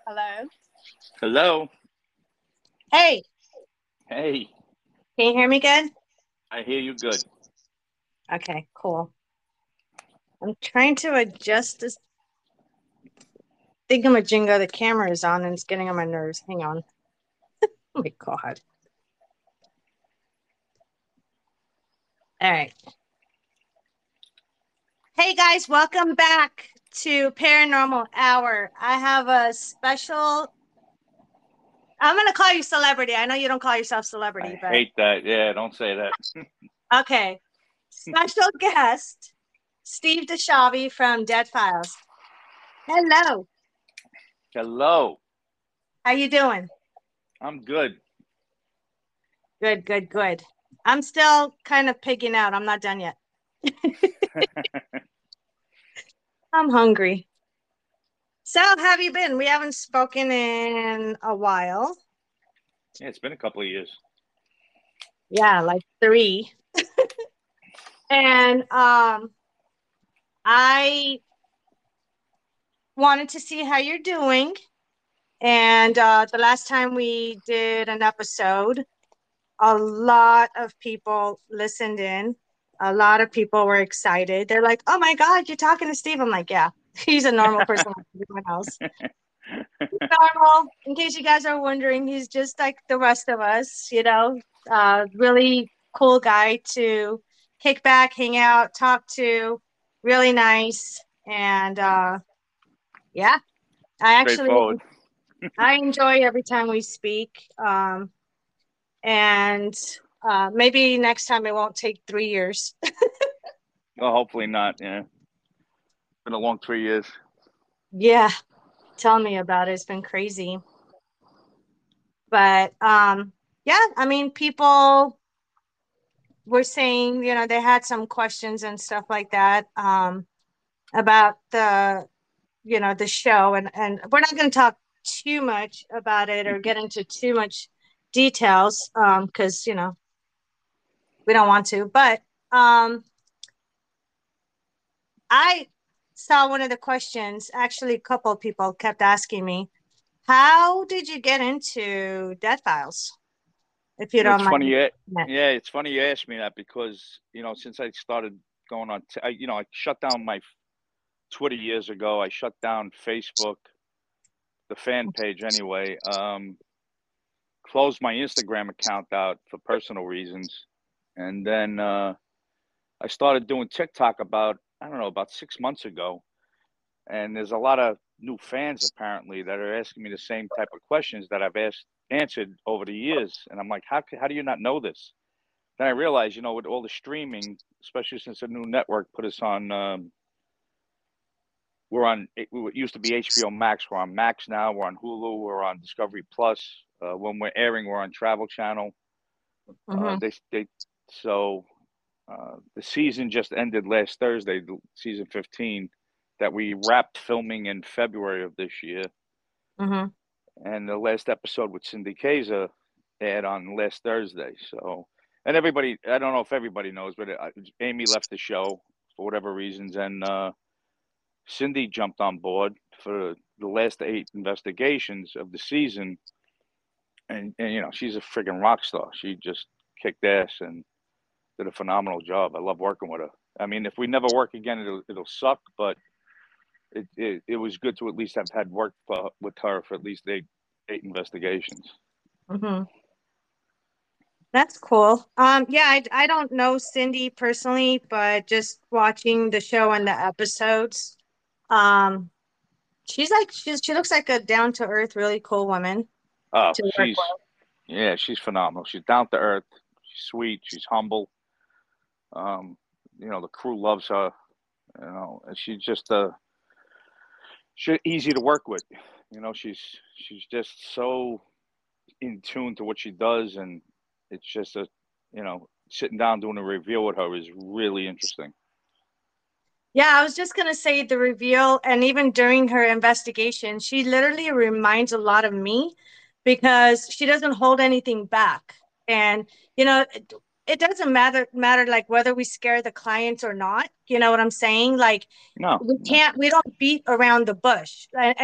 Hello. Hello. Hey, Hey, can you hear me good? I hear you good. Okay, cool. I'm trying to adjust this thingamajigga the camera is on and it's getting on my nerves. Hang on. Oh my God. All right. Hey guys, welcome back to Paranormal Hour. I have a special, I'm going to call you celebrity. I know you don't call yourself I celebrity, but hate that. Yeah, don't say that. okay. Special guest, Steve DeShavi from Dead Files. Hello. Hello. How you doing? I'm good. Good, good, good. I'm still kind of pigging out. I'm not done yet. I'm hungry. So, how have you been? We haven't spoken in a while. Yeah, it's been a couple of years. Yeah, like 3. And I wanted to see how you're doing. And the last time we did an episode, a lot of people listened in. A lot of people were excited. They're like, "Oh my God, you're talking to Steve." I'm like, "Yeah, he's a normal person like everyone else. Normal. In case you guys are wondering, he's just like the rest of us. Really cool guy to kick back, hang out, talk to. Really nice, and yeah, Straightforward. I enjoy every time we speak. And maybe next time it won't take 3 years. Well, hopefully not. Yeah, been a long 3 years. Yeah, tell me about it. It's been crazy. But yeah, I mean, people were saying, they had some questions and stuff like that about the show. And we're not going to talk too much about it or get into too much details because, we don't want to. But I saw one of the questions, actually, a couple of people kept asking me, how did you get into Dead Files? If you It's don't funny. mind. Yeah, yeah. It's funny you asked me that because since I started going on, I shut down my Twitter years ago. I shut down Facebook, the fan page anyway. Closed my Instagram account out for personal reasons, and then I started doing TikTok about I don't know about 6 months ago, and there's a lot of new fans apparently that are asking me the same type of questions that I've asked answered over the years, and I'm like, how do you not know this? Then I realized, with all the streaming, especially since the new network put us on, we're on. It used to be HBO Max. We're on Max now. We're on Hulu. We're on Discovery Plus. When we're airing, we're on Travel Channel. Mm-hmm. They so the season just ended last Thursday, season 15, that we wrapped filming in February of this year. Mm-hmm. And the last episode with Cindy Kaza aired on last Thursday. So, and everybody, I don't know if everybody knows, but Amy left the show for whatever reasons, and Cindy jumped on board for the last 8 investigations of the season. And she's a freaking rock star. She just kicked ass and did a phenomenal job. I love working with her. I mean, if we never work again, it'll suck. But it was good to at least have had worked with her for at least eight investigations. Mm-hmm. That's cool. Yeah, I don't know Cindy personally, but just watching the show and the episodes, um, she looks like a down to earth, really cool woman Oh, to work she's phenomenal. She's down to earth. She's sweet. She's humble. Um, the crew loves her. And she's just she's easy to work with. She's just so in tune to what she does, and it's just sitting down doing a review with her is really interesting. Yeah, I was just gonna say the reveal, and even during her investigation, she literally reminds a lot of me because she doesn't hold anything back. And it doesn't matter like whether we scare the clients or not. You know what I'm saying? Like No, no. we don't beat around the bush. And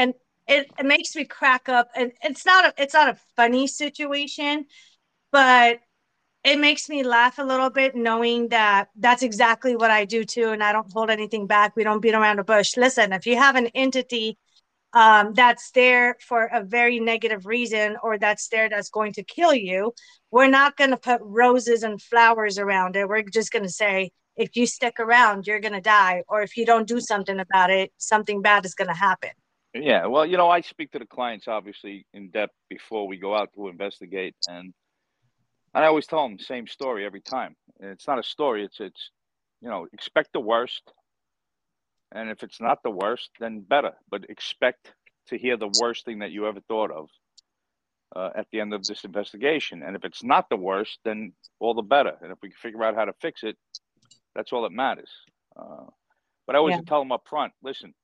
it makes me crack up, and it's not a funny situation, but it makes me laugh a little bit knowing that that's exactly what I do too, and I don't hold anything back. We don't beat around the bush. Listen, if you have an entity that's there for a very negative reason, or that's there that's going to kill you, we're not going to put roses and flowers around it. We're just going to say, if you stick around, you're going to die. Or if you don't do something about it, something bad is going to happen. Yeah, well, I speak to the clients obviously in depth before we go out to investigate, and I always tell them the same story every time. And it's not a story; it's expect the worst, and if it's not the worst, then better. But expect to hear the worst thing that you ever thought of at the end of this investigation. And if it's not the worst, then all the better. And if we can figure out how to fix it, that's all that matters. Uh, but I always Yeah. tell them up front, listen,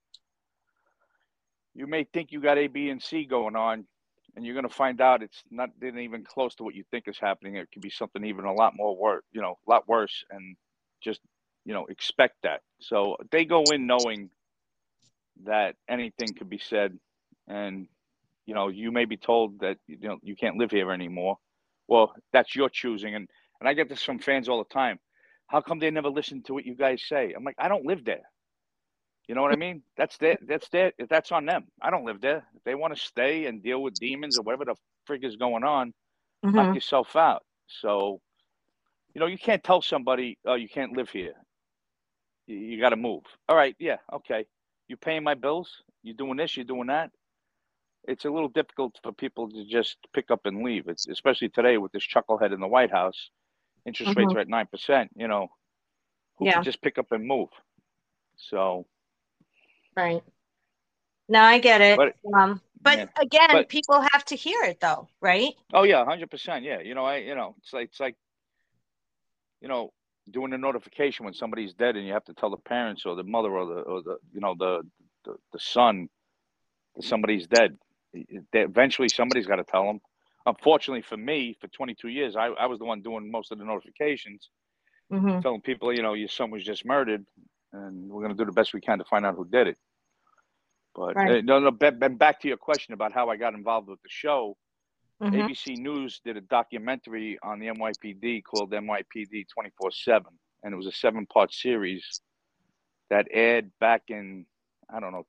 you may think you got A, B, and C going on, and you're going to find out it's not even close to what you think is happening. It could be something even a lot more worse, a lot worse, and just expect that. So they go in knowing that anything could be said, and you may be told that you can't live here anymore. Well, that's your choosing, and I get this from fans all the time. How come they never listen to what you guys say? I'm like, I don't live there. You know what I mean? That's on them. I don't live there. If they want to stay and deal with demons or whatever the frig is going on, knock Mm-hmm. yourself out. So, you can't tell somebody, oh, you can't live here. You got to move. All right, yeah, okay. You paying my bills? You doing this? You doing that? It's a little difficult for people to just pick up and leave. It's especially today with this chucklehead in the White House. Interest rates Mm-hmm. are at 9%. Who could Yeah. just pick up and move? So, Right. No, I get it. but But yeah, again, but people have to hear it though, right? oh yeah, 100%. Yeah, it's like you know doing a notification when somebody's dead, and you have to tell the parents or the mother or the the son that somebody's dead. Eventually, somebody's got to tell them. Unfortunately for me, for 22 years, I was the one doing most of the notifications, Mm-hmm. telling people, your son was just murdered, and we're going to do the best we can to find out who did it. But Right. no, no. Back to your question about how I got involved with the show. Mm-hmm. ABC News did a documentary on the NYPD called NYPD 24/7, and it was a 7-part series that aired back in, I don't know,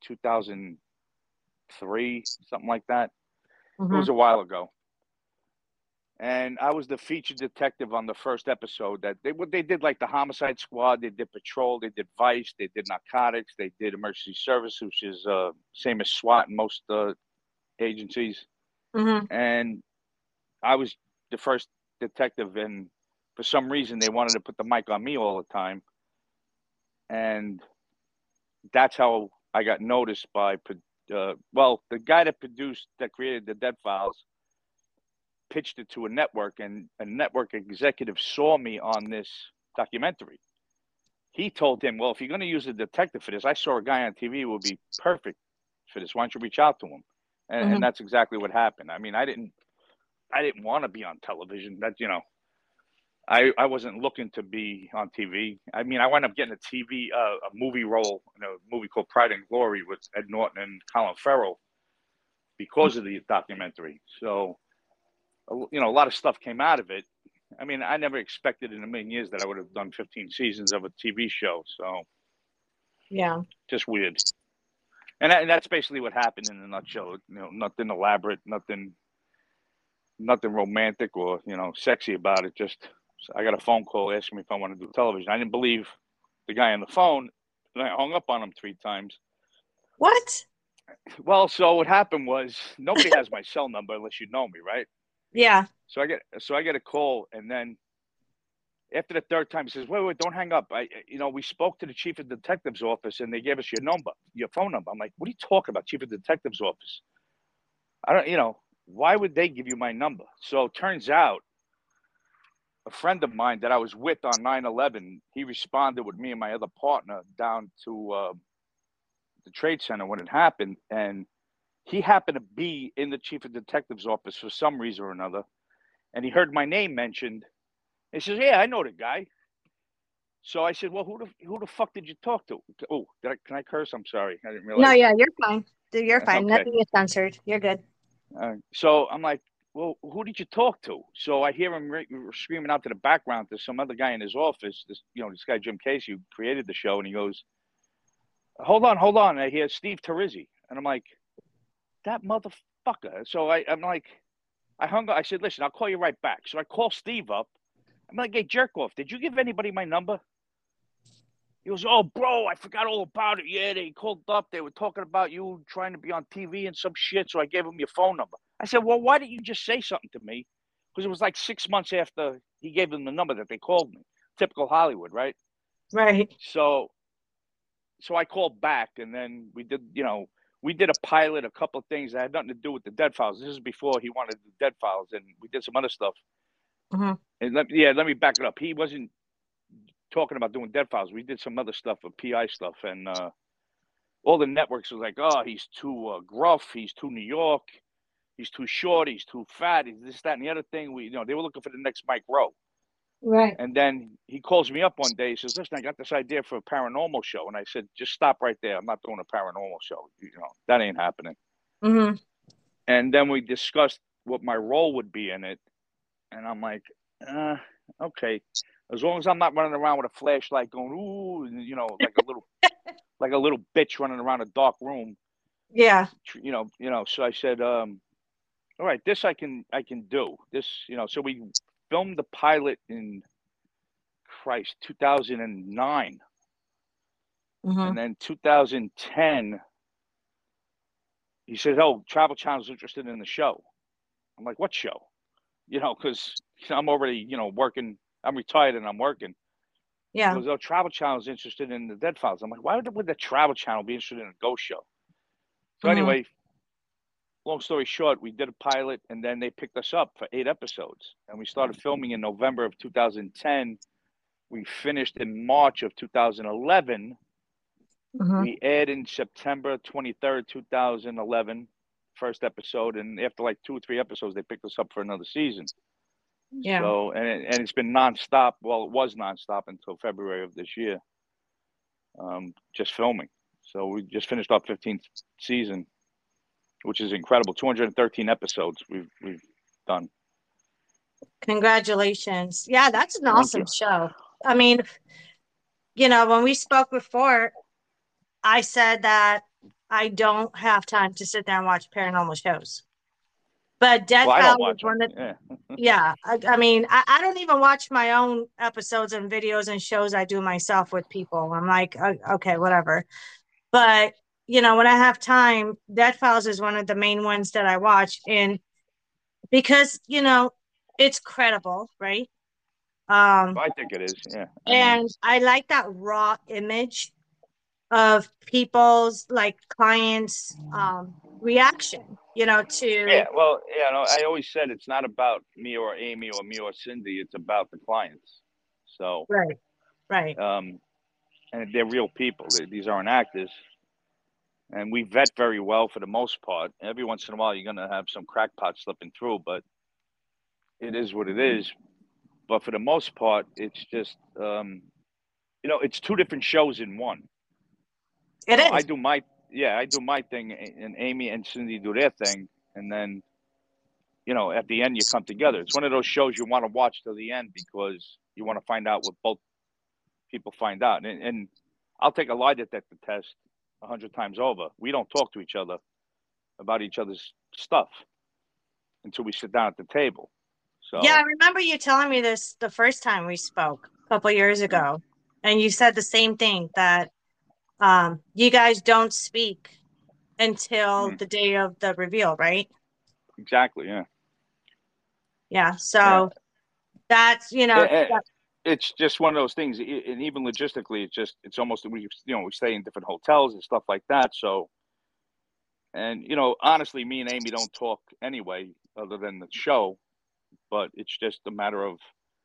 2003, something like that. It Mm-hmm. was a while ago. And I was the featured detective on the first episode. That they did, like the Homicide Squad, they did patrol, they did Vice, they did narcotics, they did emergency service, which is same as SWAT in most agencies. Mm-hmm. And I was the first detective, and for some reason they wanted to put the mic on me all the time, and that's how I got noticed by. Well, the guy that created the Dead Files pitched it to a network, and a network executive saw me on this documentary. He told him, "Well, if you're going to use a detective for this, I saw a guy on TV who would be perfect for this. Why don't you reach out to him?" And Mm-hmm. that's exactly what happened. I mean, I didn't want to be on television. I wasn't looking to be on TV. I mean, I wound up getting a movie role in a movie called Pride and Glory with Ed Norton and Colin Farrell because of the documentary. So, a lot of stuff came out of it. I mean, I never expected in a million years that I would have done 15 seasons of a TV show. So, Yeah. just weird. And that's basically what happened in a nutshell. Nothing elaborate, nothing romantic or sexy about it. Just I got a phone call asking me if I want to do television. I didn't believe the guy on the phone, and I hung up on him 3 times. What? Well, so what happened was nobody has my cell number unless you know me, right? Yeah. So I get a call, and then after the third time, he says, "Wait, don't hang up. We spoke to the chief of detective's office, and they gave us your phone number." I'm like, "What are you talking about, chief of detective's office? I don't. Why would they give you my number?" So it turns out a friend of mine that I was with on 9/11, he responded with me and my other partner down to the Trade Center when it happened, and he happened to be in the chief of detective's office for some reason or another, and he heard my name mentioned. He says, "Yeah, I know the guy." So I said, "Well, who the fuck did you talk to?" Oh, can I curse? I'm sorry, I didn't No, realize. yeah, you're fine. You're fine. Okay. Nothing is censored. You're good. So I'm like, well, who did you talk to? So I hear him screaming out to the background to some other guy in his office. This guy Jim Casey, who created the show, and he goes, hold on. I hear Steve Terrizzi, and I'm like, that motherfucker. So I'm like, I hung up. I said, listen, I'll call you right back. So I call Steve up. I'm like, hey, jerk off, did you give anybody my number? He goes, oh, bro, I forgot all about it. Yeah, they called up. They were talking about you trying to be on TV and some shit. So I gave him your phone number. I said, well, why didn't you just say something to me? Because it was like 6 months after he gave them the number that they called me. Typical Hollywood, right? Right. So I called back, and then we did a pilot, a couple of things that had nothing to do with the Dead Files. This is before he wanted the Dead Files, and we did some other stuff. Mm-hmm. And let me back it up. He wasn't talking about doing Dead Files. We did some other stuff, PI stuff, and all the networks was like, oh, he's too gruff, he's too New York, he's too short, he's too fat, he's this, that, and the other thing. They were looking for the next Mike Rowe. Right. And then he calls me up one day. He says, listen, I got this idea for a paranormal show. And I said, just stop right there. I'm not doing a paranormal show. That ain't happening. Mm-hmm. And then we discussed what my role would be in it. And I'm like, okay. As long as I'm not running around with a flashlight going, ooh, like a little bitch running around a dark room. Yeah. So I said, all right, this I can do this, so we filmed the pilot in 2009. Mm-hmm. And then 2010, he says, oh, Travel Channel's interested in the show. I'm like, what show? Because I'm already, working. I'm retired and I'm working. Yeah. He goes, oh, Travel Channel's interested in the Dead Files. I'm like, why would the Travel Channel be interested in a ghost show? So anyway, long story short, we did a pilot, and then they picked us up for 8 episodes. And we started filming in November of 2010. We finished in March of 2011. Mm-hmm. We aired in September 23rd, 2011, first episode. And after like 2 or 3 episodes, they picked us up for another season. Yeah. So, and it's been nonstop. Well, it was nonstop until February of this year, just filming. So we just finished our 15th season, which is incredible. 213 episodes we've done. Congratulations. Yeah, that's an awesome show. I mean, when we spoke before, I said that I don't have time to sit there and watch paranormal shows. But Dead Files is one of yeah. I mean, I don't even watch my own episodes and videos and shows I do myself with people. I'm like, okay, whatever. But when I have time, Dead Files is one of the main ones that I watch, and because it's credible, right? I think it is, yeah. I like that raw image of people's clients' reaction, to I always said it's not about me or Amy or me or Cindy, it's about the clients. So right. And they're real people. These aren't actors. And we vet very well for the most part. Every once in a while, you're going to have some crackpot slipping through, but it is what it is. But for the most part, it's just, it's 2 different shows in one. It is. I do my thing, and Amy and Cindy do their thing. And then, at the end, you come together. It's one of those shows you want to watch till the end because you want to find out what both people find out. And I'll take a lie detector test 100 times over. We don't talk to each other about each other's stuff until we sit down at the table. So yeah, I remember you telling me this the first time we spoke a couple years ago, and you said the same thing, that you guys don't speak until the day of the reveal, right? Exactly. Yeah. Yeah. So that's it's just one of those things, and even logistically, it's almost we stay in different hotels and stuff like that. So, and honestly, me and Amy don't talk anyway, other than the show. But it's just a matter of,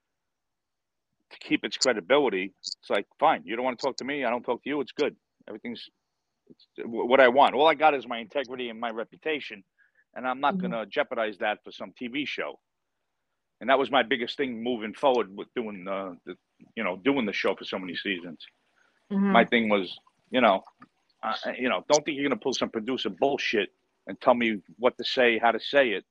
to keep its credibility. It's like, fine, you don't want to talk to me, I don't talk to you. It's good. It's what I want. All I got is my integrity and my reputation, and I'm not going to jeopardize that for some TV show. And that was my biggest thing moving forward with doing doing the show for so many seasons. My thing was, don't think you're gonna pull some producer bullshit and tell me what to say, how to say it.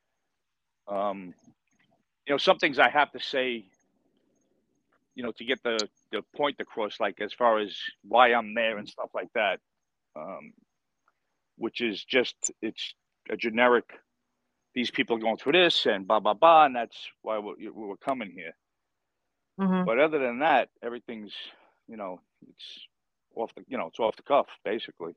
Some things I have to say, to get the point across, like as far as why I'm there and stuff like that, which is just, it's a generic, these people are going through this and blah, blah, blah, and that's why we're coming here. Mm-hmm. But other than that, everything's, it's it's off the cuff, basically.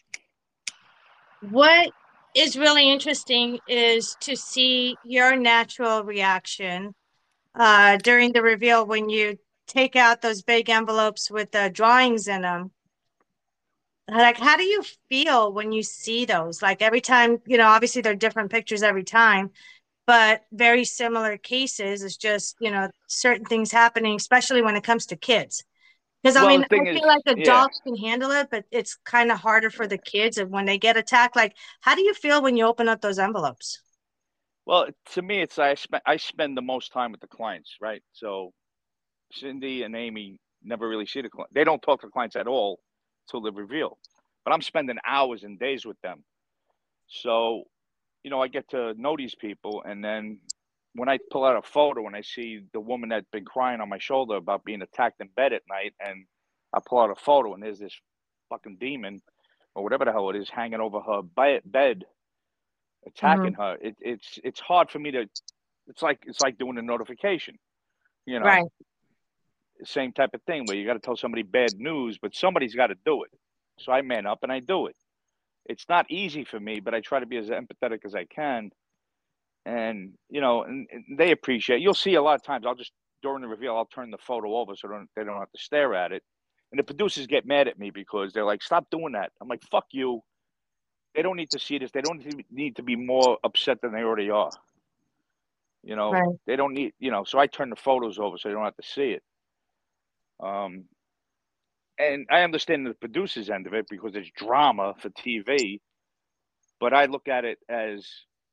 What is really interesting is to see your natural reaction during the reveal when you take out those big envelopes with the drawings in them. Like, how do you feel when you see those? Like every time, obviously they're different pictures every time, but very similar cases. It's just, certain things happening, especially when it comes to kids. Because I feel like adults can handle it, but it's kind of harder for the kids. And when they get attacked, like, how do you feel when you open up those envelopes? Well, to me, it's I spend the most time with the clients, right? So Cindy and Amy never really see the client. They don't talk to clients at all till the reveal. But I'm spending hours and days with them. So, I get to know these people. And then when I pull out a photo and I see the woman that's been crying on my shoulder about being attacked in bed at night, and I pull out a photo and there's this fucking demon or whatever the hell it is hanging over her bed attacking her, it's hard for me to, it's like doing a notification, Right. Same type of thing where you got to tell somebody bad news, but somebody's got to do it. So I man up and I do it. It's not easy for me, but I try to be as empathetic as I can. And, and they appreciate, you'll see a lot of times during the reveal, I'll turn the photo over so they don't have to stare at it. And the producers get mad at me because they're like, stop doing that. I'm like, fuck you. They don't need to see this. They don't need to be more upset than they already are. Right. They don't need, so I turn the photos over so they don't have to see it. And I understand the producer's end of it because it's drama for TV, but I look at it as,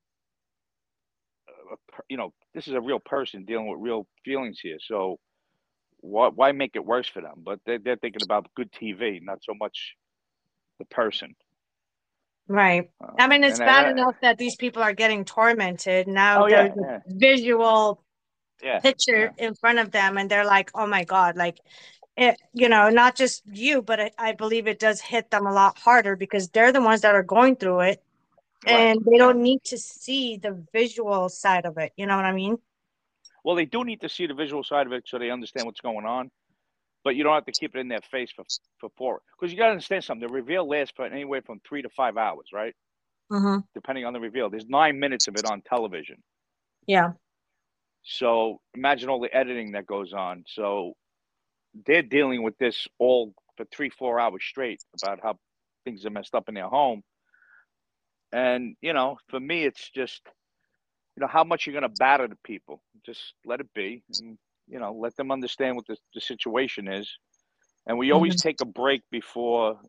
this is a real person dealing with real feelings here. So why make it worse for them? But they're thinking about good TV, not so much the person. Right. It's bad enough that these people are getting tormented. Now there's a visual picture in front of them, and they're like, oh my God, like it, not just you, but I believe it does hit them a lot harder because they're the ones that are going through it, and they don't need to see the visual side of it. You know what I mean? Well, they do need to see the visual side of it so they understand what's going on, but you don't have to keep it in their face for 4, because you got to understand something. The reveal lasts for anywhere from 3 to 5 hours, right? Mm-hmm. Depending on the reveal. There's 9 minutes of it on television. Yeah. So imagine all the editing that goes on. So they're dealing with this all for 3-4 hours straight about how things are messed up in their home. And, for me, it's just, how much you're going to batter the people. Just let it be. And, let them understand what the situation is. And we always take a break before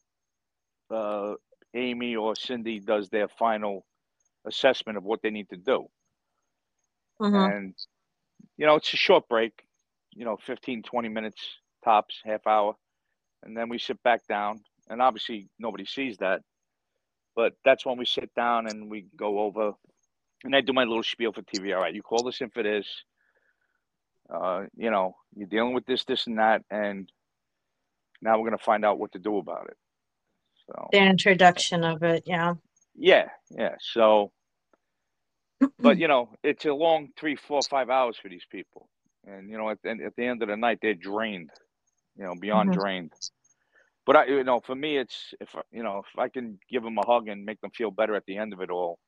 Amy or Cindy does their final assessment of what they need to do. And, it's a short break, 15, 20 minutes tops, half hour. And then we sit back down. And obviously nobody sees that. But that's when we sit down and we go over. And I do my little spiel for TV. All right, you call this in for this. You're dealing with this, this, and that. And now we're going to find out what to do about it. So the introduction of it, yeah. Yeah. So, but it's a long 3, 4, 5 hours for these people, and at the end of the night they're drained, beyond drained. But for me, it's if I can give them a hug and make them feel better at the end of it all,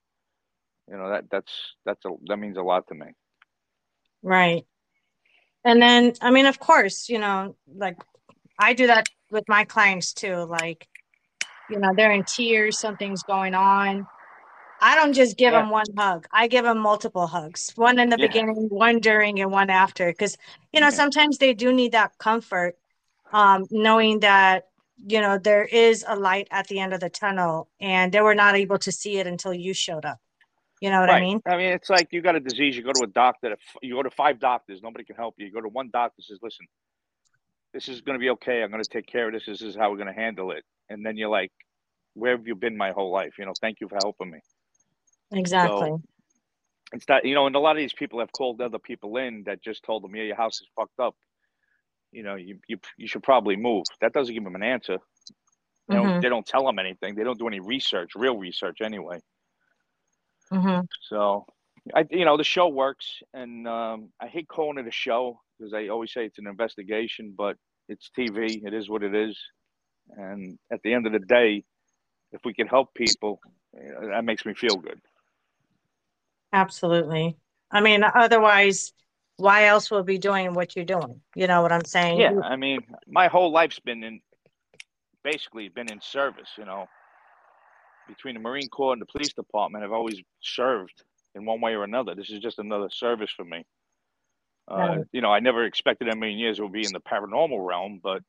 that means a lot to me. Right. And then, of course, like I do that with my clients too. Like, they're in tears, something's going on. I don't just give them one hug. I give them multiple hugs, one in the beginning, one during, and one after. Because, sometimes they do need that comfort, knowing that, there is a light at the end of the tunnel and they were not able to see it until you showed up. You know what I mean? It's like you got a disease, you go to a doctor, you go to 5 doctors, nobody can help you. You go to one doctor, says, listen, this is going to be okay. I'm going to take care of this. This is how we're going to handle it. And then you're like, where have you been my whole life? Thank you for helping me. Exactly. So it's that, and a lot of these people have called other people in that just told them, yeah, your house is fucked up. You should probably move. That doesn't give them an answer. Mm-hmm. They don't tell them anything. They don't do any research, real research anyway. Mm-hmm. So, the show works, and I hate calling it a show because I always say it's an investigation, but it's TV. It is what it is. And at the end of the day, if we can help people, that makes me feel good. Absolutely. I mean, otherwise, why else will be doing what you're doing? You know what I'm saying? Yeah, I mean, my whole life's basically been in service. Between the Marine Corps and the police department, I've always served in one way or another. This is just another service for me. Right. I never expected in a million years it would be in the paranormal realm, but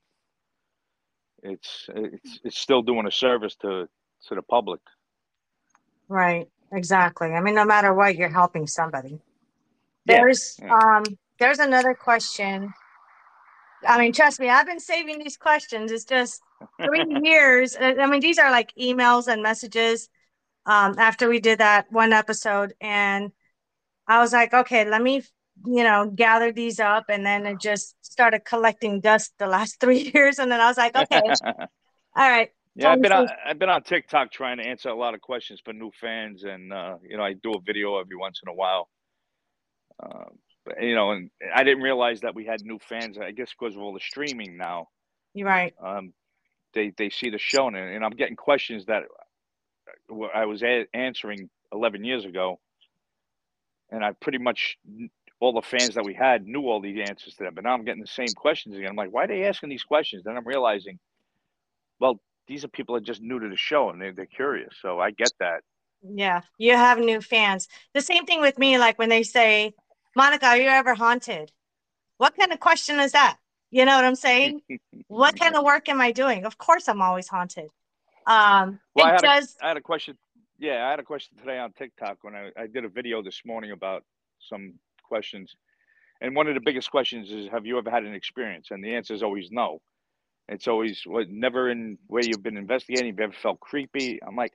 it's still doing a service to the public. Right. Exactly. I mean, no matter what, you're helping somebody. Yeah. There's another question. I mean, trust me, I've been saving these questions. It's just 3 years. I mean, these are like emails and messages after we did that one episode. And I was like, okay, let me, gather these up. And then it just started collecting dust the last 3 years. And then I was like, okay, all right. Yeah, I've been on TikTok trying to answer a lot of questions for new fans, and I do a video every once in a while. And I didn't realize that we had new fans. I guess because of all the streaming now. You're right. They see the show, and I'm getting questions that I was answering 11 years ago, and I pretty much all the fans that we had knew all the answers to them. But now I'm getting the same questions again. I'm like, why are they asking these questions? Then I'm realizing, well, these are people that just new to the show and they're curious. So I get that. Yeah, you have new fans. The same thing with me, like when they say, Monica, are you ever haunted? What kind of question is that? You know what I'm saying? What kind of work am I doing? Of course I'm always haunted. Well, it does. I had a question. Yeah, I had a question today on TikTok when I did a video this morning about some questions. And one of the biggest questions is, have you ever had an experience? And the answer is always no. It's always never in where you've been investigating. You've ever felt creepy? I'm like,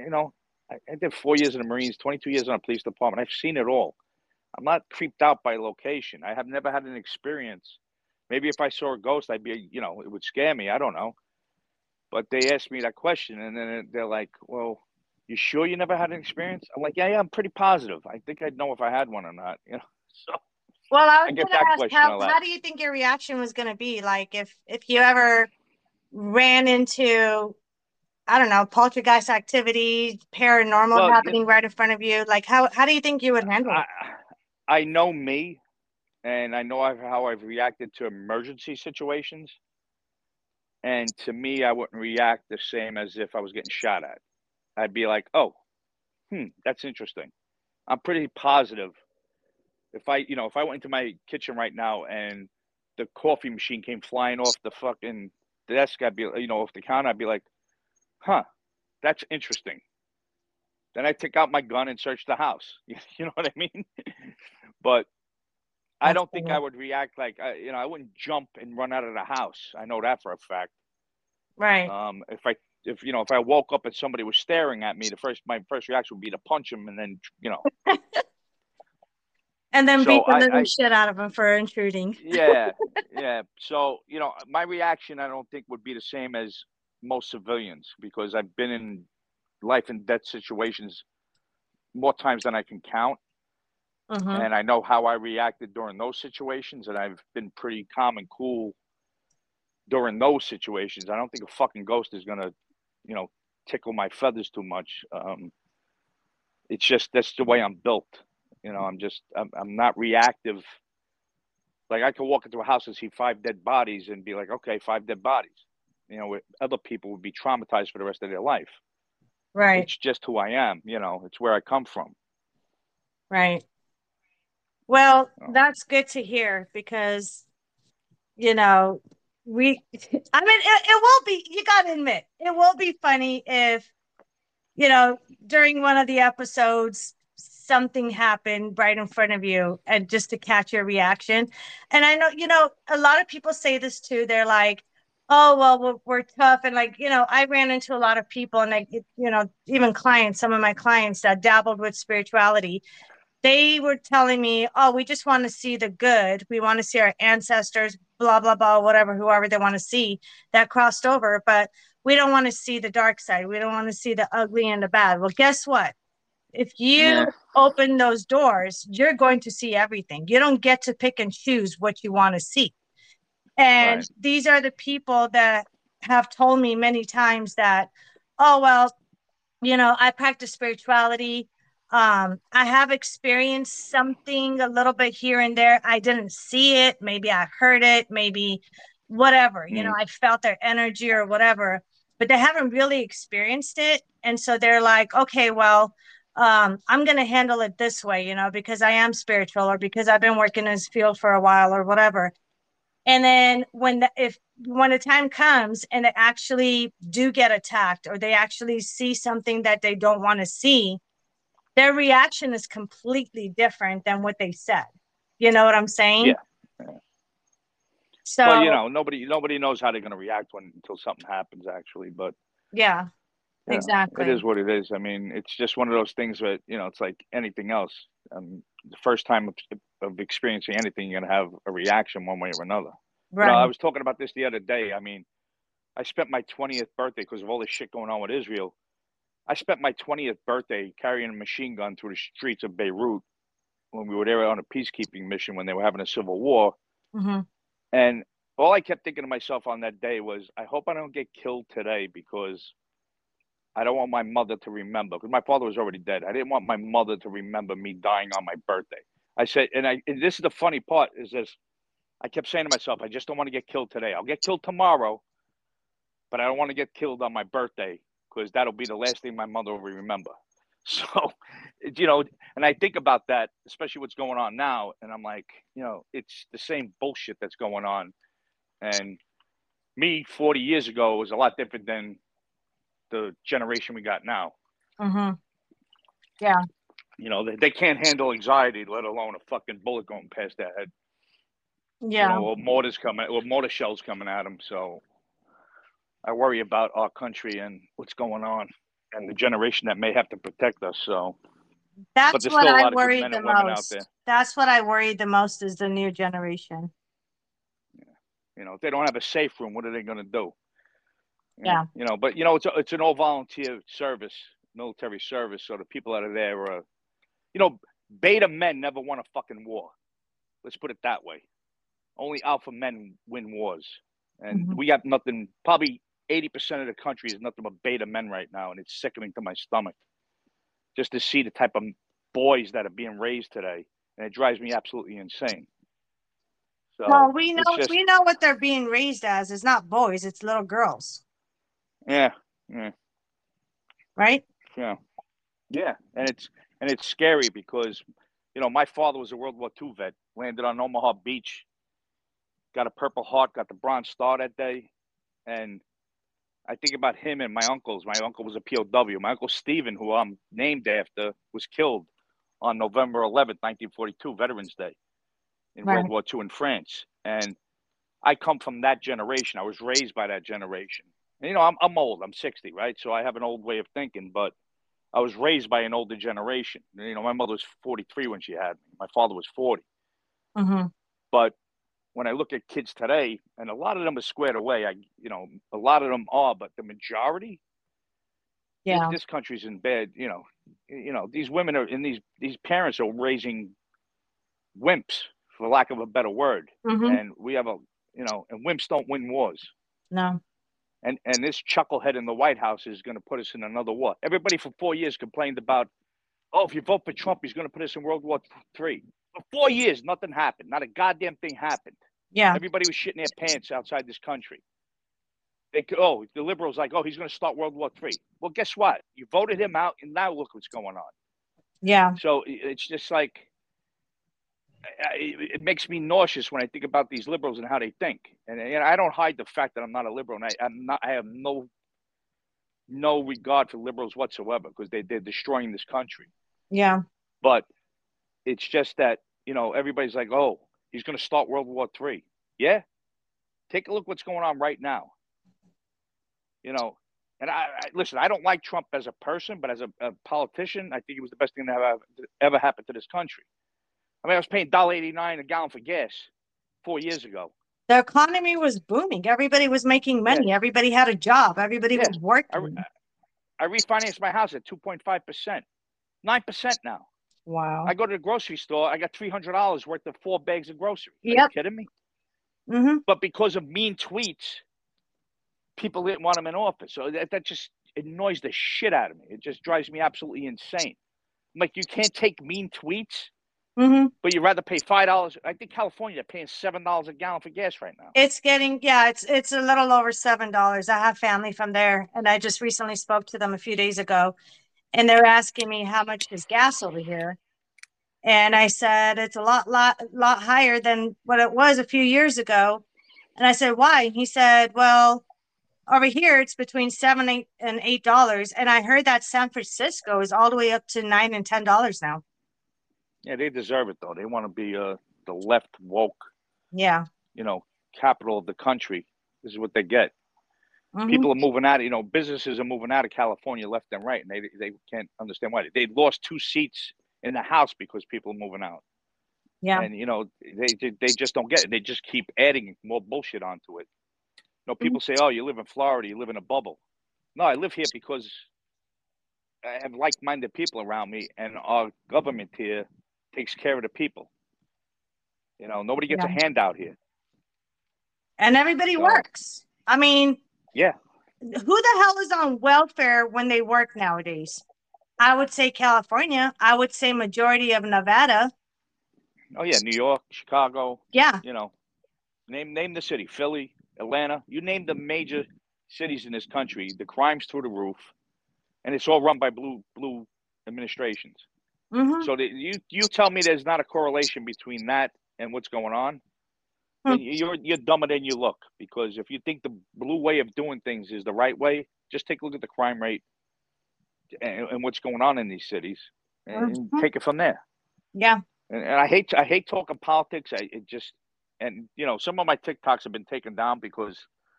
I did 4 years in the Marines, 22 years in a police department. I've seen it all. I'm not creeped out by location. I have never had an experience. Maybe if I saw a ghost, I'd be, it would scare me. I don't know. But they asked me that question, and then they're like, well, you sure you never had an experience? I'm like, yeah, I'm pretty positive. I think I'd know if I had one or not. So Well, I I was get going to that ask, question a lot. how do you think your reaction was going to be? Like if you ever ran into, I don't know, poltergeist activity, paranormal happening right in front of you, like how do you think you would handle it? I know me, and I know how I've reacted to emergency situations. And to me, I wouldn't react the same as if I was getting shot at. I'd be like, oh, that's interesting. I'm pretty positive. If I went into my kitchen right now and the coffee machine came flying off the fucking desk, I'd be, off the counter, I'd be like, huh, that's interesting. Then I take out my gun and search the house. You know what I mean? But I don't think I would react like, I wouldn't jump and run out of the house. I know that for a fact. Right. If I woke up and somebody was staring at me, my first reaction would be to punch him, and then and then beat the living shit out of him for intruding. Yeah. So my reaction, I don't think would be the same as most civilians, because I've been in life and death situations more times than I can count. And I know how I reacted during those situations, and I've been pretty calm and cool during those situations. I don't think a fucking ghost is gonna, tickle my feathers too much. It's just that's the way I'm built. I'm not reactive. Like I could walk into a house and see 5 dead bodies and be like, okay, 5 dead bodies. Other people would be traumatized for the rest of their life. Right. It's just who I am. It's where I come from. Right. Well, that's good to hear, because, I mean, it will be, you got to admit, it will be funny if, during one of the episodes, something happen right in front of you and just to catch your reaction. And I know, a lot of people say this too. They're like, oh, well, we're tough. And like, I ran into a lot of people and like, even clients, some of my clients that dabbled with spirituality, they were telling me, oh, we just want to see the good. We want to see our ancestors, blah, blah, blah, whatever, whoever they want to see that crossed over. But we don't want to see the dark side. We don't want to see the ugly and the bad. Well, guess what? If you open those doors, you're going to see everything. You don't get to pick and choose what you want to see. And these are the people that have told me many times that, oh, well, I practice spirituality. I have experienced something a little bit here and there. I didn't see it. Maybe I heard it, maybe whatever, I felt their energy or whatever, but they haven't really experienced it. And so they're like, okay, well, I'm going to handle it this way, because I am spiritual or because I've been working in this field for a while or whatever. And then when the time comes and they actually do get attacked or they actually see something that they don't want to see, their reaction is completely different than what they said. You know what I'm saying? Yeah. So, well, nobody knows how they're going to react until something happens, actually. But yeah, exactly. It is what it is. I mean, it's just one of those things that, it's like anything else. The first time of experiencing anything, you're going to have a reaction one way or another. Right. I was talking about this the other day. I mean, I spent my 20th birthday because of all this shit going on with Israel. I spent my 20th birthday carrying a machine gun through the streets of Beirut when we were there on a peacekeeping mission when they were having a civil war. Mm-hmm. And all I kept thinking to myself on that day was, I hope I don't get killed today because I don't want my mother to remember, because my father was already dead. I didn't want my mother to remember me dying on my birthday. I said, and this is the funny part, is this, I kept saying to myself, I just don't want to get killed today. I'll get killed tomorrow, but I don't want to get killed on my birthday because that'll be the last thing my mother will remember. So, and I think about that, especially what's going on now. And I'm like, it's the same bullshit that's going on. And me 40 years ago was a lot different than the generation we got now. Mm-hmm. Yeah. They can't handle anxiety, let alone a fucking bullet going past their head. Yeah. Or mortar shells coming at them. So I worry about our country and what's going on and the generation that may have to protect us. So that's what I worry the most. Out there. That's what I worry the most is the new generation. Yeah. If they don't have a safe room, what are they going to do? Yeah. But it's an all volunteer service, military service. So the people that are there are, beta men never won a fucking war. Let's put it that way. Only alpha men win wars. And we have nothing, probably 80% of the country is nothing but beta men right now. And it's sickening to my stomach just to see the type of boys that are being raised today. And it drives me absolutely insane. So well, we know what they're being raised as. It's not boys, it's little girls. Yeah. Right? Yeah. Yeah. And it's scary because, my father was a World War II vet, landed on Omaha Beach, got a Purple Heart, got the Bronze Star that day. And I think about him and my uncles. My uncle was a POW. My uncle Stephen, who I'm named after, was killed on November 11th, 1942, Veterans Day, in World War II in France. And I come from that generation. I was raised by that generation. And, I'm old. I'm 60, right? So I have an old way of thinking, but I was raised by an older generation. My mother was 43 when she had me. My father was 40. Mm-hmm. But when I look at kids today, and a lot of them are squared away, a lot of them are, but the majority, this country's in bad. These women are in these parents are raising wimps, for lack of a better word, and we have and wimps don't win wars. No. And this chucklehead in the White House is going to put us in another war. Everybody for 4 years complained about, if you vote for Trump, he's going to put us in World War III. For 4 years, nothing happened. Not a goddamn thing happened. Yeah. Everybody was shitting their pants outside this country. The liberals like, he's going to start World War III. Well, guess what? You voted him out, and now look what's going on. Yeah. So it's just like, it makes me nauseous when I think about these liberals and how they think. And I don't hide the fact that I'm not a liberal, and I have no regard for liberals whatsoever because they're destroying this country. Yeah. But it's just that, everybody's like, oh, he's going to start World War III. Yeah. Take a look what's going on right now. And I listen, I don't like Trump as a person, but as a politician, I think he was the best thing that ever happened to this country. I mean, I was paying $1.89 a gallon for gas 4 years ago. The economy was booming. Everybody was making money. Yeah. Everybody had a job. Everybody Yeah. was working. I refinanced my house at 2.5%, 9% now. Wow. I go to the grocery store, I got $300 worth of 4 bags of groceries. Are Yep. you kidding me? Mm-hmm. But because of mean tweets, people didn't want him in office. So that just annoys the shit out of me. It just drives me absolutely insane. I'm like, you can't take mean tweets, but you'd rather pay $5. I think California, they're paying $7 a gallon for gas right now. It's getting, it's a little over $7. I have family from there, and I just recently spoke to them a few days ago, and they're asking me how much is gas over here. And I said, it's a lot higher than what it was a few years ago. And I said, why? He said, well, over here, it's between $7 and $8. And I heard that San Francisco is all the way up to $9 and $10 now. Yeah, they deserve it, though. They want to be the left woke, yeah, capital of the country. This is what they get. People are moving out. Businesses are moving out of California left and right, and they can't understand why. They lost 2 seats in the House because people are moving out. Yeah. And, they just don't get it. They just keep adding more bullshit onto it. People say, oh, you live in Florida, you live in a bubble. No, I live here because I have like-minded people around me, and our government here takes care of the people. Nobody gets a handout here. And everybody works. I mean, yeah. Who the hell is on welfare when they work nowadays? I would say California. I would say majority of Nevada. Oh, yeah, New York, Chicago. Yeah. Name the city, Philly, Atlanta. You name the major cities in this country, the crime's through the roof, and it's all run by blue administrations. So you tell me there's not a correlation between that and what's going on, then you're dumber than you look. Because if you think the blue way of doing things is the right way, just take a look at the crime rate and what's going on in these cities, and take it from there. Yeah. And I hate talking politics. Some of my TikToks have been taken down because,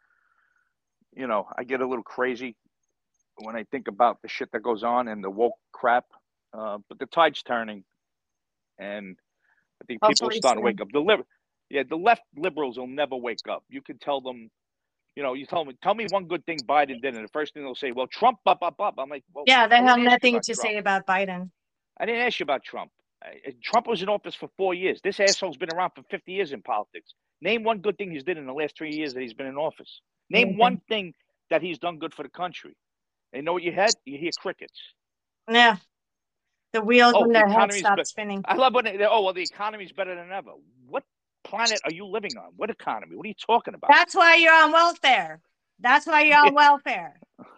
I get a little crazy when I think about the shit that goes on and the woke crap. But the tide's turning, and I think people are starting to wake up. The left liberals will never wake up. You can tell them, you tell me one good thing Biden did, and the first thing they'll say, well, Trump, up. I'm like, well, yeah, they have nothing to say about Biden. I didn't ask you about Trump. Trump was in office for 4 years. This asshole's been around for 50 years in politics. Name one good thing he's did in the last 3 years that he's been in office. Name one thing that he's done good for the country. And you know what you had? You hear crickets. Yeah. The wheels in their head stop spinning. I love when the economy's better than ever. What planet are you living on? What economy? What are you talking about? That's why you're on welfare. That's why you're on welfare.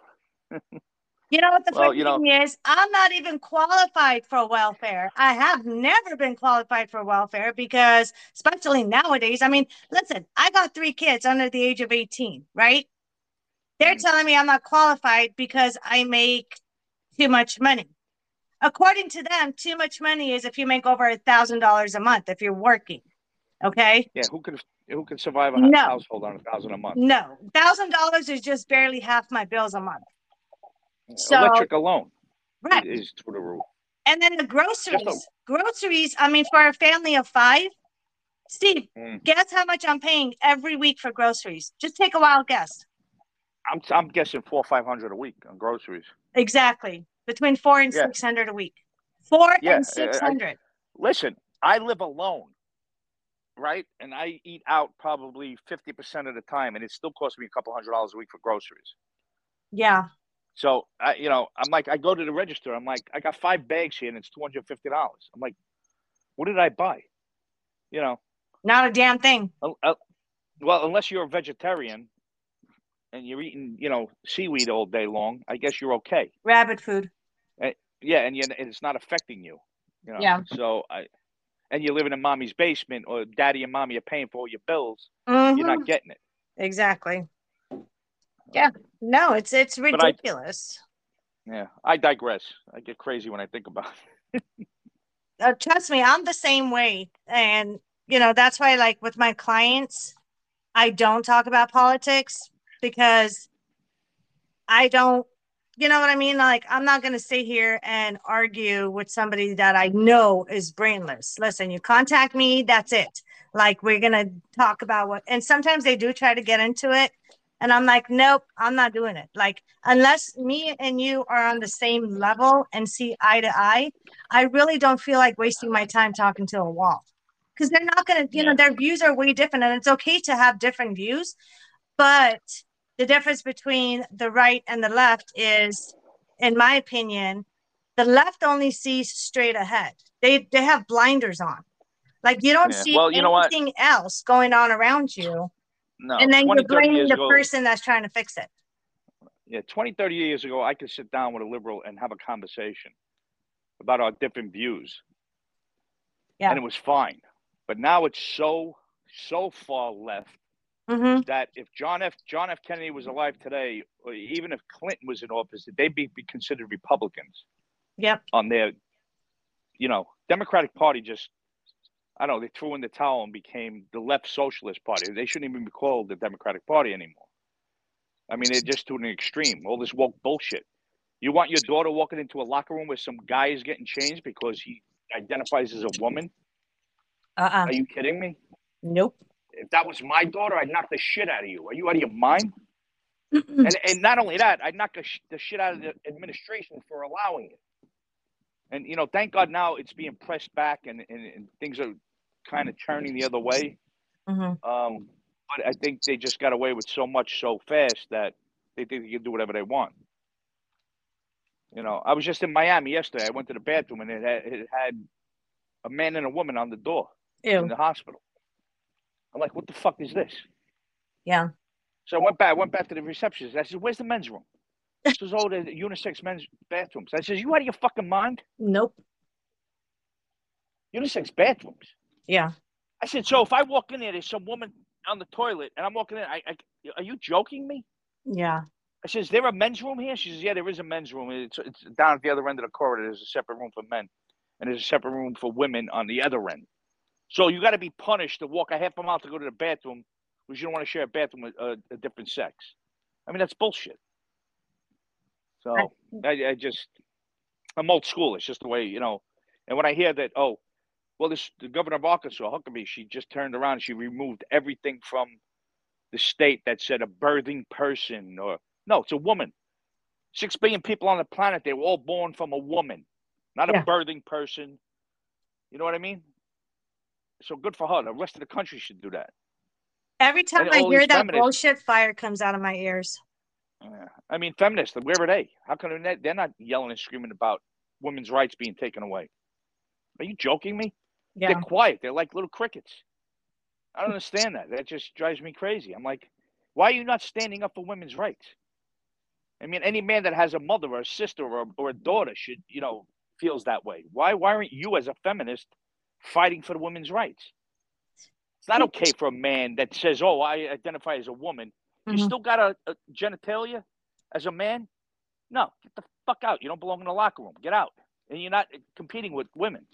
You know what the funny thing is? I'm not even qualified for welfare. I have never been qualified for welfare because, especially nowadays, I mean, listen, I got 3 kids under the age of 18, right? They're telling me I'm not qualified because I make too much money. According to them, too much money is if you make over $1,000 a month if you're working. Okay? Yeah, who could survive a household on $1,000 a month? No, $1,000 is just barely half my bills a month. So, electric alone is through the roof. And then the groceries, I mean, for a family of 5, Steve, guess how much I'm paying every week for groceries? Just take a wild guess. I'm guessing $400 or $500 a week on groceries. Exactly. Between $400 and $600 a week. $400 and $600. Listen, I live alone, right? And I eat out probably 50% of the time, and it still costs me a couple $100 a week for groceries. Yeah. So I'm like, I go to the register. I'm like, I got 5 bags here, and it's $250. I'm like, what did I buy? Not a damn thing. Well, unless you're a vegetarian and you're eating, seaweed all day long, I guess you're okay. Rabbit food. And it's not affecting you. Yeah. So and you're living in mommy's basement, or daddy and mommy are paying for all your bills. You're not getting it. Exactly. Yeah. No, it's ridiculous. I digress. I get crazy when I think about it. trust me, I'm the same way. And, that's why, like, with my clients, I don't talk about politics because I don't, you know what I mean? Like, I'm not going to sit here and argue with somebody that I know is brainless. Listen, you contact me, that's it. Like, we're going to talk about what, and sometimes they do try to get into it. And I'm like, nope, I'm not doing it. Like, unless me and you are on the same level and see eye to eye, I really don't feel like wasting my time talking to a wall because they're not going to, Yeah. their views are way different. And it's okay to have different views, but the difference between the right and the left is, in my opinion, the left only sees straight ahead. They have blinders on. Like, you don't Yeah. see Well, you know what? anything else going on around you. No, And then you're 20, 30 blaming years the ago, person that's trying to fix it. yeah, 20, 30 years ago, I could sit down with a liberal and have a conversation about our different views, Yeah. and it was fine. But now it's so far left Mm-hmm. that if John F. Kennedy was alive today, or even if Clinton was in office, they'd be considered Republicans Yep. on their, Democratic Party just, I don't know, they threw in the towel and became the left socialist party. They shouldn't even be called the Democratic Party anymore. I mean, they're just to an extreme. All this woke bullshit. You want your daughter walking into a locker room where some guy is getting changed because he identifies as a woman? Uh-uh. Are you kidding me? Nope. If that was my daughter, I'd knock the shit out of you. Are you out of your mind? And not only that, I'd knock the shit out of the administration for allowing it. And, thank God now it's being pressed back and things are kind of turning the other way. Mm-hmm. But I think they just got away with so much so fast that they think they can do whatever they want. I was just in Miami yesterday. I went to the bathroom and it had a man and a woman on the door in Ew. the hospital. I'm like, what the fuck is this? Yeah. So I went back to the receptionist. I said, where's the men's room? She says, oh, the unisex men's bathrooms. I says, you out of your fucking mind? Nope. Unisex bathrooms. Yeah. I said, so if I walk in there, there's some woman on the toilet, and I'm walking in. Are you joking me? Yeah. I said, is there a men's room here? She says, yeah, there is a men's room. It's down at the other end of the corridor. There's a separate room for men, and there's a separate room for women on the other end. So you got to be punished to walk a half a mile to go to the bathroom because you don't want to share a bathroom with a different sex. I mean, that's bullshit. So I'm old school. It's just the way, And when I hear that, the governor of Arkansas, Huckabee, she just turned around and she removed everything from the state that said a birthing person no, it's a woman. 6 billion people on the planet, they were all born from a woman, not a birthing person. You know what I mean? So good for her. The rest of the country should do that. Every time I hear that bullshit, fire comes out of my ears. I mean, feminists, where are they? How come they're not yelling and screaming about women's rights being taken away? Are you joking me? Yeah. They're quiet. They're like little crickets. I don't understand that. That just drives me crazy. I'm like, why are you not standing up for women's rights? I mean, any man that has a mother or a sister or a daughter should, feels that way. Why aren't you as a feminist fighting for the women's rights? It's not okay for a man that says, oh, I identify as a woman. You still got a genitalia as a man? No, get the fuck out. You don't belong in the locker room. Get out. And you're not competing with women.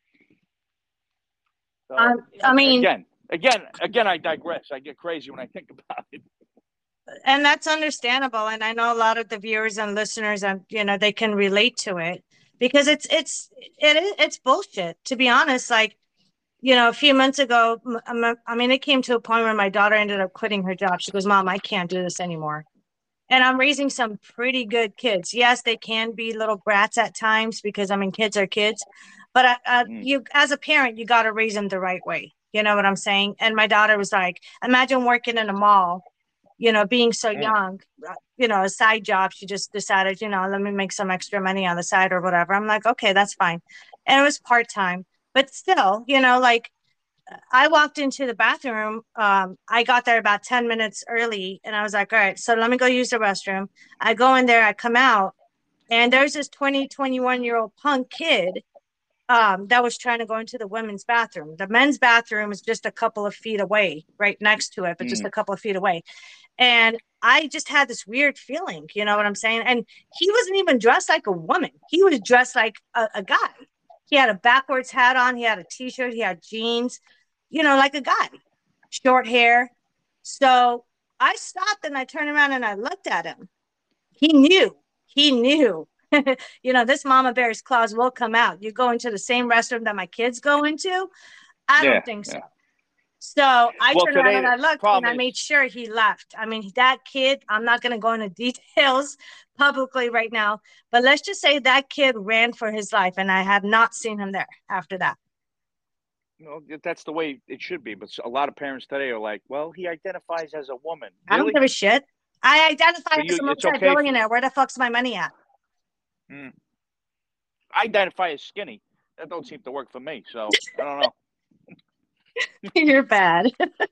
So, I mean, again, I digress. I get crazy when I think about it. And that's understandable. And I know a lot of the viewers and listeners, they can relate to it because it's bullshit, to be honest. Like, a few months ago, I mean, it came to a point where my daughter ended up quitting her job. She goes, Mom, I can't do this anymore. And I'm raising some pretty good kids. Yes, they can be little brats at times because, kids are kids. But you, as a parent, you got to raise them the right way. You know what I'm saying? And my daughter was like, imagine working in a mall, being so young, a side job. She just decided, let me make some extra money on the side or whatever. I'm like, okay, that's fine. And it was part-time. But still, like, I walked into the bathroom. I got there about 10 minutes early and I was like, all right, so let me go use the restroom. I go in there, I come out, and there's this 21-year-old punk kid that was trying to go into the women's bathroom. The men's bathroom is just a couple of feet away, right next to it, but just a couple of feet away. And I just had this weird feeling, you know what I'm saying? And he wasn't even dressed like a woman. He was dressed like a guy. He had a backwards hat on. He had a t-shirt. He had jeans, like a guy, short hair. So I stopped and I turned around and I looked at him. He knew. He knew. This mama bear's claws will come out. You go into the same restroom that my kids go into? I Yeah, don't think so. yeah. So I Well, turned around today and the I looked and I problem made is, sure he left. I mean, that kid, I'm not going to go into details publicly right now, but let's just say that kid ran for his life and I have not seen him there after that. that's the way it should be. But a lot of parents today are like, well, he identifies as a woman. I don't Really? give a shit. I identify But as a it's okay for. multi-billionaire. Where the fuck's my money at? Hmm. I identify as skinny. That don't seem to work for me. So I don't know. You're bad.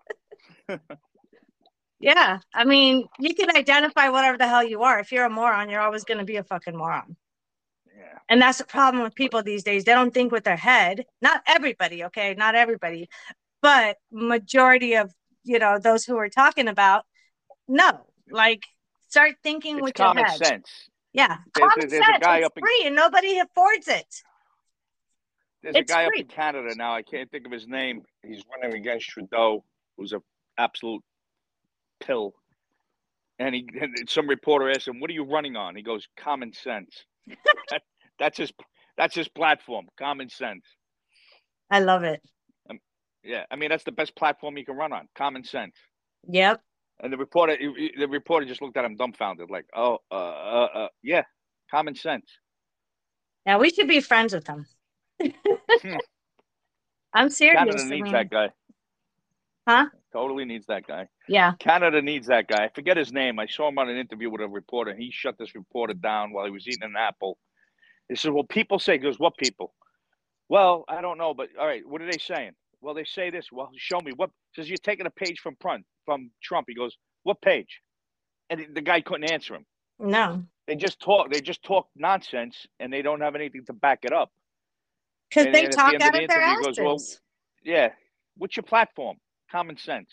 Yeah. I mean, you can identify whatever the hell you are. If you're a moron, you're always going to be a fucking moron. Yeah. And that's the problem with people these days. They don't think with their head. Not everybody, okay? Not everybody, but majority of, those who we're talking about, no. Like, start thinking It's with your common head. sense. Yeah. There's Common a sense. guy It's up in free and nobody affords it. there's a It's guy up in free. Canada now. I can't think of his name. He's running against Trudeau, who's an absolute pill. And some reporter asked him, "What are you running on?" He goes, "Common sense." That's his platform. Common sense. I love it. Yeah, I mean that's the best platform you can run on. Common sense. Yep. And the reporter just looked at him dumbfounded, like, "Oh, yeah, common sense." Now we should be friends with them. I'm Canada serious. I needs mean, that guy. huh? Totally needs that guy. Yeah. Canada needs that guy. I forget his name. I saw him on an interview with a reporter. And he shut this reporter down while he was eating an apple. He said, "Well, people say," he goes, "What people?" "Well, I don't know, but all right, what are they saying?" "Well, they say this." "Well, show me what." He says, "You're taking a page from Trump." He goes, "What page?" And the guy couldn't answer him. No. They just talk. They just talk nonsense, and they don't have anything to back it up. Because And they at the talk end of out the of their interview, he goes, "Well, asses. yeah, what's your platform?" "Common sense."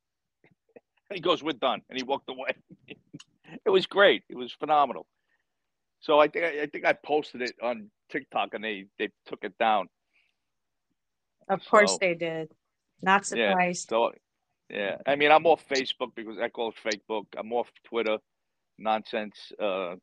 And he goes, "We're done," and he walked away. It was great. It was phenomenal. So I think I posted it on TikTok, and they took it down. Of course So they did. Not yeah. surprised. So yeah. I mean, I'm off Facebook because I call it fake book. I'm off Twitter nonsense.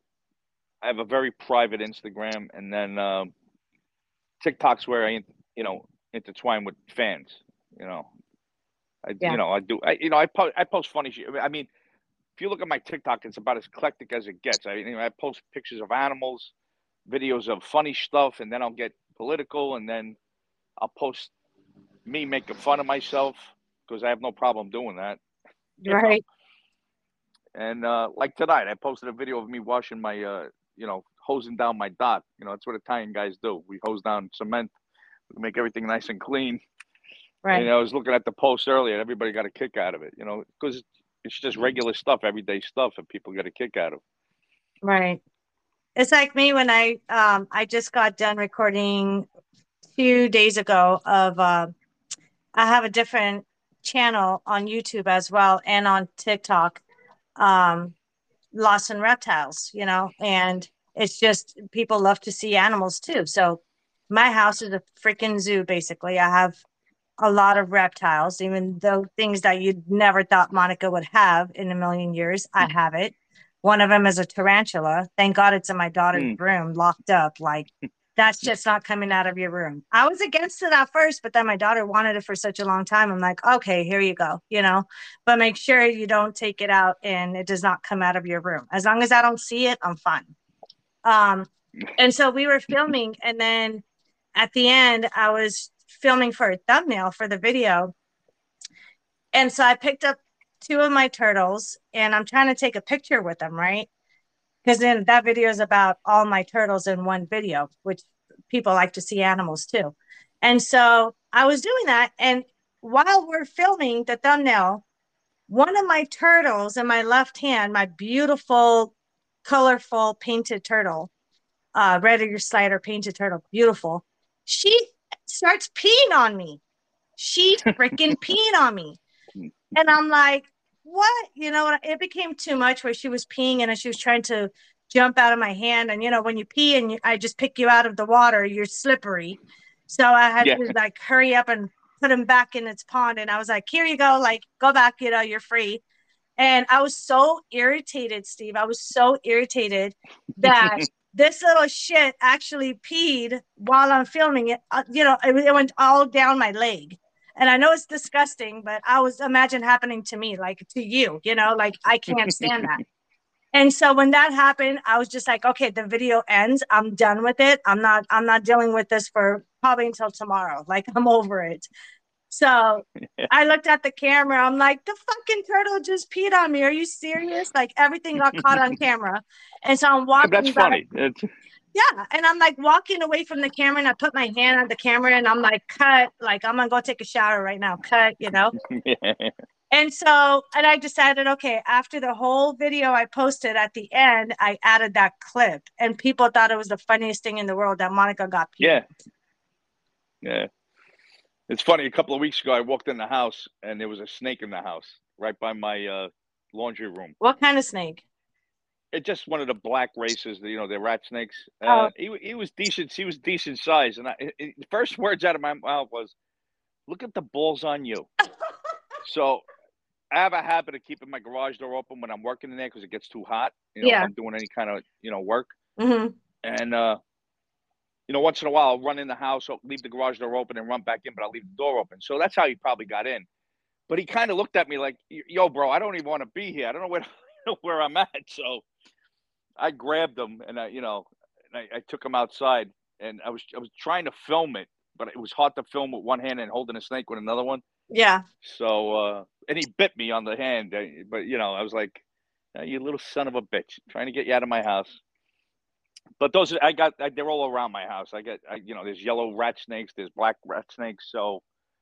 I have a very private Instagram, and then TikTok's where intertwine with fans. You know, Yeah. I do. I post funny shit. I mean, if you look at my TikTok, it's about as eclectic as it gets. I post pictures of animals, videos of funny stuff, and then I'll get political, and then I'll post me making fun of myself because I have no problem doing that. You know, Right. and like tonight, I posted a video of me washing my, hosing down my dock. That's what Italian guys do. We hose down cement, we make everything nice and clean. And Right. I was looking at the post earlier, and everybody got a kick out of it. Because it's just regular stuff, everyday stuff, and people get a kick out of. Right. It's like me when I just got done recording 2 days ago of I have a different channel on YouTube as well and on TikTok, um, Lost in Reptiles, and it's just people love to see animals too. So my house is a freaking zoo, basically. I have a lot of reptiles, even though things that you'd never thought Monica would have in a million years. I have it. One of them is a tarantula. Thank God it's in my daughter's Mm. room, locked up. Like, that's just not coming out of your room. I was against it at first, but then my daughter wanted it for such a long time. I'm like, okay, here you go, but make sure you don't take it out and it does not come out of your room. As long as I don't see it, I'm fine. And so we were filming, and then at the end, I was filming for a thumbnail for the video. And so I picked up two of my turtles and I'm trying to take a picture with them, right? Because then that video is about all my turtles in one video, which people like to see animals too. And so I was doing that. And while we're filming the thumbnail, one of my turtles in my left hand, my beautiful, colorful painted turtle, red ear slider painted turtle, beautiful, she starts peeing on me. She freaking peeing on me. And I'm like, what? It became too much where she was peeing and she was trying to jump out of my hand. And, you know, when you pee and I just pick you out of the water, you're slippery. So I had Yeah. to like hurry up and put him back in its pond. And I was like, here you go, like, go back, you know, you're free. And I was so irritated, Steve. I was so irritated that this little shit actually peed while I'm filming it. You know, it went all down my leg. And I know it's disgusting, but I was imagine happening to me, like to you, you know, like I can't stand that. And so when that happened, I was just like, okay, the video ends. I'm done with it. I'm not dealing with this for probably until tomorrow. Like I'm over it. So I looked at the camera. I'm like, the fucking turtle just peed on me. Are you serious? Like everything got caught on camera. And so I'm Yeah, that's walking back. funny. Yeah. And I'm like walking away from the camera and I put my hand on the camera and I'm like, cut. Like I'm going to go take a shower right now. Cut, you know? Yeah. And so, and I decided, okay, after the whole video I posted at the end, I added that clip and people thought it was the funniest thing in the world that Monica got peed. Yeah. Yeah. It's funny. A couple of weeks ago, I walked in the house and there was a snake in the house right by my laundry room. What kind of snake? It just one of the black races, you know, the rat snakes. Oh, He was decent. He was decent size. And the first words out of my mouth was, "Look at the balls on you." So I have a habit of keeping my garage door open when I'm working in there because it gets too hot. You know, if yeah. I'm doing any kind of work. Mm-hmm. And you know, once in a while, I'll run in the house, I'll leave the garage door open and run back in, but I'll leave the door open. So that's how he probably got in. But he kind of looked at me like, "Yo, bro, I don't even want to be here. I don't know where where I'm at." So I grabbed him and I took him outside and I was trying to film it, but it was hard to film with one hand and holding a snake with another one. Yeah. So and he bit me on the hand, but I was like, "You little son of a bitch, trying to get you out of my house." But those they're all around my house. There's yellow rat snakes, there's black rat snakes. So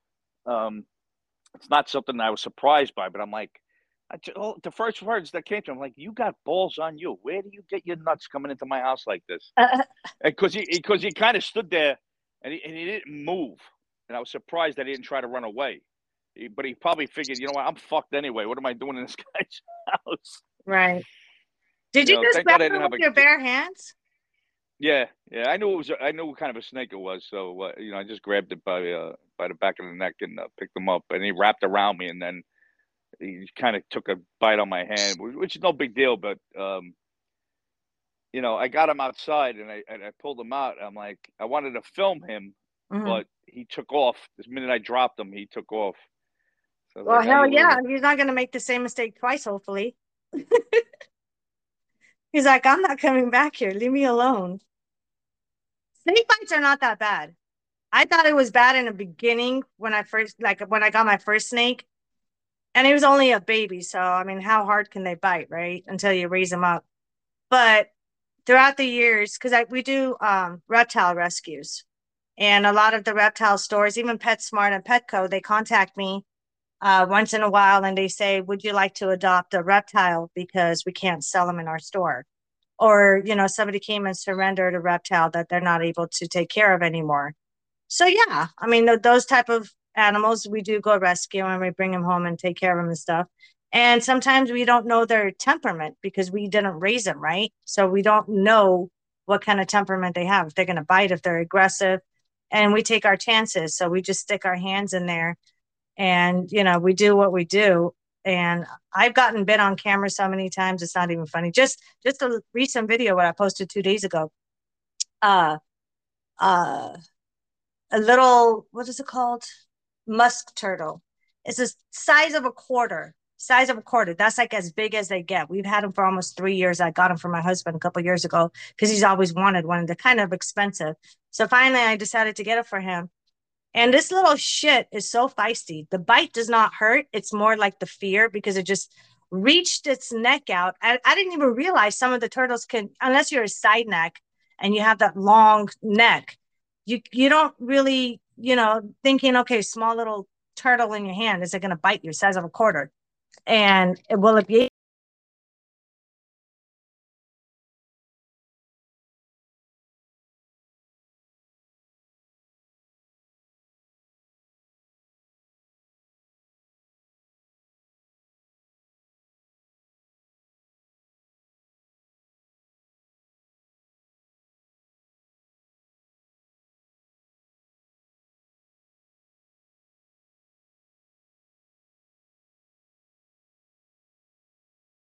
um, it's not something I was surprised by, but I'm like, the first words that came to him, I'm like, "You got balls on you. Where do you get your nuts coming into my house like this?" Because he kind of stood there and he didn't move, and I was surprised that he didn't try to run away. But he probably figured, you know what, I'm fucked anyway. What am I doing in this guy's house? Right. Did you just Thank God grab I it didn't with have a. your bare hands? Yeah, yeah. I knew it was. I knew what kind of a snake it was. So I just grabbed it by the back of the neck and picked him up, and he wrapped around me, and then he kind of took a bite on my hand, which is no big deal. But I got him outside, and I pulled him out. I'm like, I wanted to film him, Mm-hmm. but he took off. The minute I dropped him, he took off. So I was Well, like, hell you yeah. little. He's not going to make the same mistake twice, hopefully. He's like, I'm not coming back here. Leave me alone. Snake bites are not that bad. I thought it was bad in the beginning when when I got my first snake. And he was only a baby. So, I mean, how hard can they bite, right? Until you raise them up. But throughout the years, because we do reptile rescues. And a lot of the reptile stores, even PetSmart and Petco, they contact me once in a while and they say, would you like to adopt a reptile because we can't sell them in our store? Or, somebody came and surrendered a reptile that they're not able to take care of anymore. So, yeah, I mean, those type of animals, we do go rescue and we bring them home and take care of them and stuff. And sometimes we don't know their temperament because we didn't raise them, right? So we don't know what kind of temperament they have, if they're going to bite, if they're aggressive, and we take our chances. So we just stick our hands in there and, we do what we do. And I've gotten bit on camera so many times, it's not even funny. Just a recent video what I posted 2 days ago. Uh, uh, a little, what is it called? Musk turtle. It's the size of a quarter. Size of a quarter. That's like as big as they get. We've had them for almost 3 years. I got them for my husband a couple of years ago because he's always wanted one. They're kind of expensive. So finally, I decided to get it for him. And this little shit is so feisty. The bite does not hurt. It's more like the fear because it just reached its neck out. I didn't even realize some of the turtles can, unless you're a side neck and you have that long neck, you don't really, thinking, okay, small little turtle in your hand, is it going to bite you size of a quarter? And will it be